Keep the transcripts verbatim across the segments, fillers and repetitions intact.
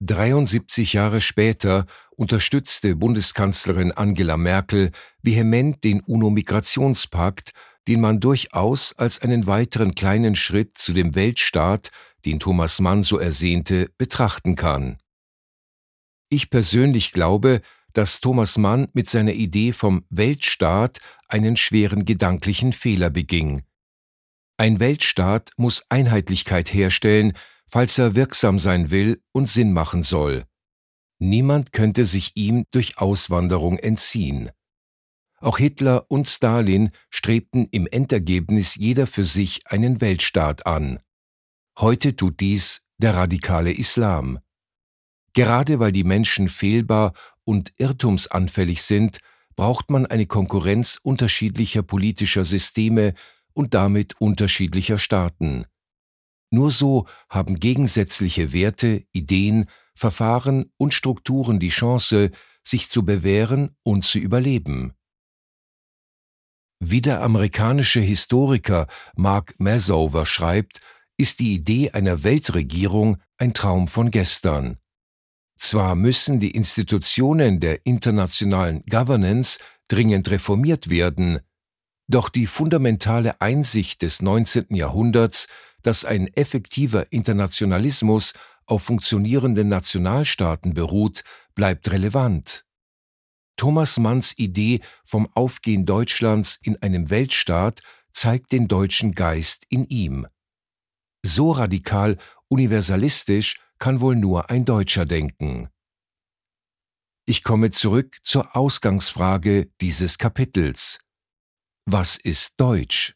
dreiundsiebzig Jahre später unterstützte Bundeskanzlerin Angela Merkel vehement den UNO-Migrationspakt, den man durchaus als einen weiteren kleinen Schritt zu dem Weltstaat, den Thomas Mann so ersehnte, betrachten kann. Ich persönlich glaube, dass Thomas Mann mit seiner Idee vom Weltstaat einen schweren gedanklichen Fehler beging. Ein Weltstaat muss Einheitlichkeit herstellen, falls er wirksam sein will und Sinn machen soll. Niemand könnte sich ihm durch Auswanderung entziehen. Auch Hitler und Stalin strebten im Endergebnis jeder für sich einen Weltstaat an. Heute tut dies der radikale Islam. Gerade weil die Menschen fehlbar und irrtumsanfällig sind, braucht man eine Konkurrenz unterschiedlicher politischer Systeme und damit unterschiedlicher Staaten. Nur so haben gegensätzliche Werte, Ideen, Verfahren und Strukturen die Chance, sich zu bewähren und zu überleben. Wie der amerikanische Historiker Mark Masover schreibt, ist die Idee einer Weltregierung ein Traum von gestern. Zwar müssen die Institutionen der internationalen Governance dringend reformiert werden, doch die fundamentale Einsicht des neunzehnten Jahrhunderts, dass ein effektiver Internationalismus auf funktionierenden Nationalstaaten beruht, bleibt relevant. Thomas Manns Idee vom Aufgehen Deutschlands in einem Weltstaat zeigt den deutschen Geist in ihm. So radikal universalistisch kann wohl nur ein Deutscher denken. Ich komme zurück zur Ausgangsfrage dieses Kapitels. Was ist Deutsch?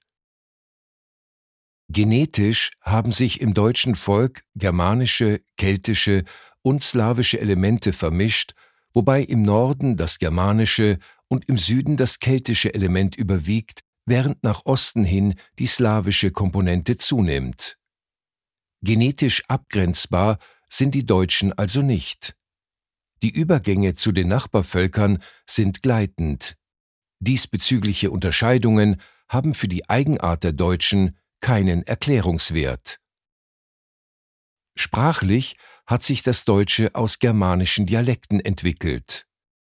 Genetisch haben sich im deutschen Volk germanische, keltische und slawische Elemente vermischt, wobei im Norden das germanische und im Süden das keltische Element überwiegt, während nach Osten hin die slawische Komponente zunimmt. Genetisch abgrenzbar sind die Deutschen also nicht. Die Übergänge zu den Nachbarvölkern sind gleitend. Diesbezügliche Unterscheidungen haben für die Eigenart der Deutschen keinen Erklärungswert. Sprachlich hat sich das Deutsche aus germanischen Dialekten entwickelt.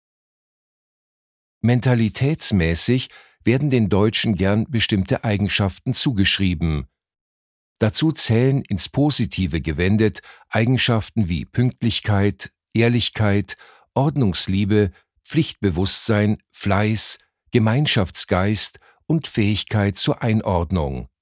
Mentalitätsmäßig werden den Deutschen gern bestimmte Eigenschaften zugeschrieben. Dazu zählen ins Positive gewendet Eigenschaften wie Pünktlichkeit, Ehrlichkeit, Ordnungsliebe, Pflichtbewusstsein, Fleiß, Gemeinschaftsgeist und Fähigkeit zur Einordnung.